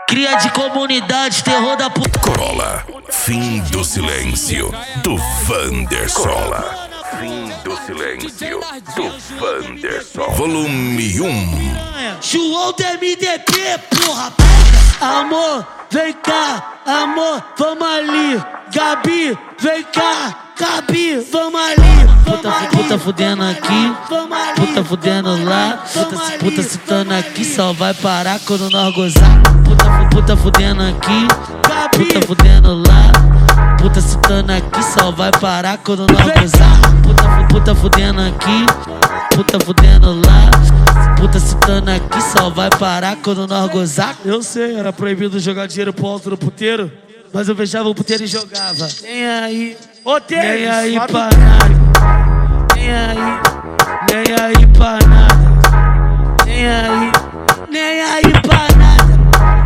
Cria de comunidade, terror da puta. Corolla, fim do silêncio, do Wanderson. Corolla, fim do silêncio, do Wanderson. Volume 1. João do MDP, porra. Amor, vem cá, amor, vamos ali. Gabi, vem cá, Gabi, vamos ali. Puta fudendo aqui, puta fudendo lá. Puta citando aqui, só vai parar quando nós gozar. Puta fudendo aqui, puta fudendo lá. Puta citando aqui, só vai parar quando nós gozar. Puta fudendo aqui, puta fudendo lá. Puta citando aqui, só vai parar quando nós gozar. Eu sei, era proibido jogar dinheiro pro alto do puteiro, mas eu fechava o puteiro e jogava. Nem aí, nem aí pra nada. Nem aí pra nada. Nem aí pra nada.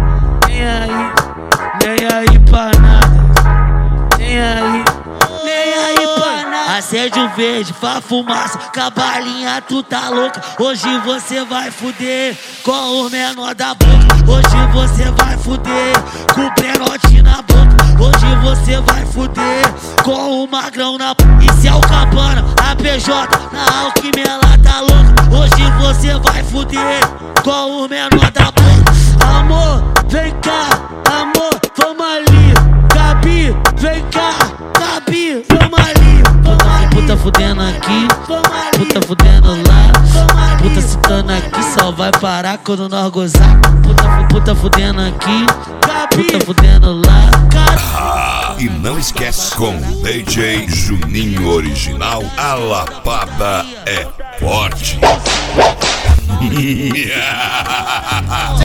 Nem aí pra nada. Nem aí pra nada. Acende o verde, faz fumaça, cabalinha, tu tá louca. Hoje você vai fuder com o menor da boca. Hoje você vai fuder com o penote na boca. Hoje você vai fuder com o magrão na boca. E se é o Cabana, a PJ, na Alckmin ela tá louca. Hoje você vai fuder com o menor da boca. Amor, vem cá, amor, vamos ali. Gabi, vem cá, Gabi, vamos ali. Puta fudendo aqui, puta fudendo lá. Puta citando aqui, só vai parar quando nós gozar. Puta fudendo aqui, puta fudendo lá. E não esquece, com DJ Juninho Original, a lapada é forte.